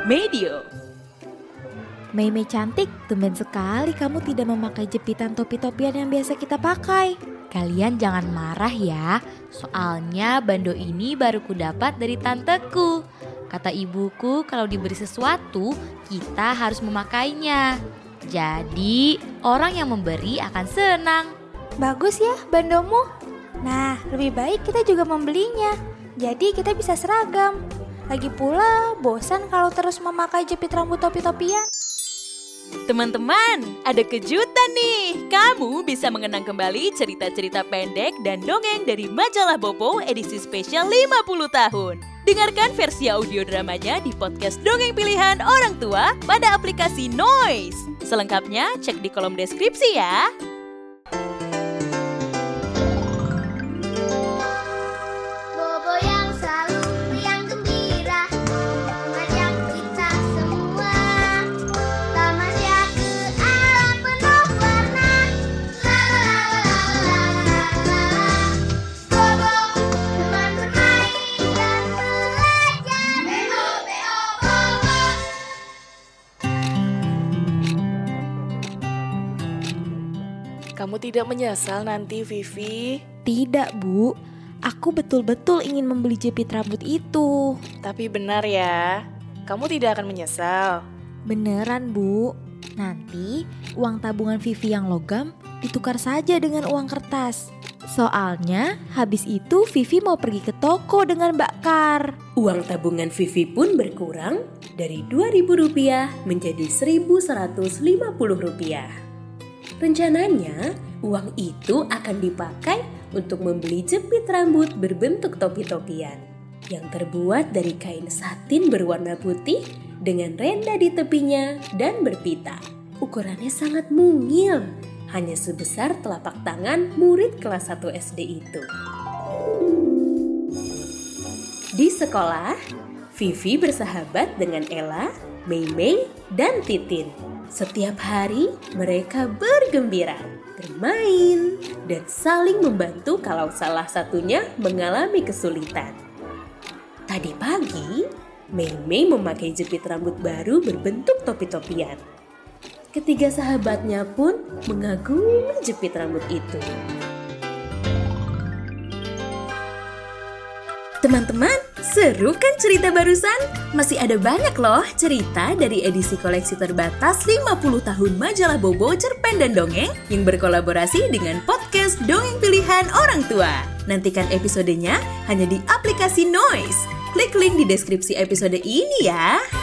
Medio. Mei cantik, tumben sekali kamu tidak memakai jepitan topi-topian yang biasa kita pakai. Kalian jangan marah ya, soalnya bando ini baru kudapat dari tanteku. Kata ibuku kalau diberi sesuatu, kita harus memakainya. Jadi orang yang memberi akan senang. Bagus ya bandomu. Nah, lebih baik kita juga membelinya. Jadi kita bisa seragam. Lagi pula bosan kalau terus memakai jepit rambut topi-topian. Teman-teman, ada kejutan nih. Kamu bisa mengenang kembali cerita-cerita pendek dan dongeng dari majalah Bobo edisi spesial 50 tahun. Dengarkan versi audio dramanya di podcast Dongeng Pilihan Orang Tua pada aplikasi Noise. Selengkapnya cek di kolom deskripsi ya. Kamu tidak menyesal nanti, Vivi? Tidak, Bu. Aku betul-betul ingin membeli jepit rambut itu. Tapi benar ya, kamu tidak akan menyesal. Beneran, Bu. Nanti uang tabungan Vivi yang logam ditukar saja dengan uang kertas. Soalnya habis itu Vivi mau pergi ke toko dengan Mbak Kar. Uang tabungan Vivi pun berkurang dari Rp2.000 menjadi Rp1.150. Rencananya, uang itu akan dipakai untuk membeli jepit rambut berbentuk topi-topian yang terbuat dari kain satin berwarna putih dengan renda di tepinya dan berpita. Ukurannya sangat mungil, hanya sebesar telapak tangan murid kelas 1 SD itu. Di sekolah, Vivi bersahabat dengan Ella, Mei, dan Titin. Setiap hari mereka bergembira, bermain, dan saling membantu kalau salah satunya mengalami kesulitan. Tadi pagi, Mei memakai jepit rambut baru berbentuk topi-topian. Ketiga sahabatnya pun mengagumi jepit rambut itu. Teman-teman, seru kan cerita barusan? Masih ada banyak loh cerita dari edisi koleksi terbatas 50 tahun majalah Bobo, Cerpen dan Dongeng yang berkolaborasi dengan podcast Dongeng Pilihan Orang Tua. Nantikan episodenya hanya di aplikasi Noise. Klik link di deskripsi episode ini ya.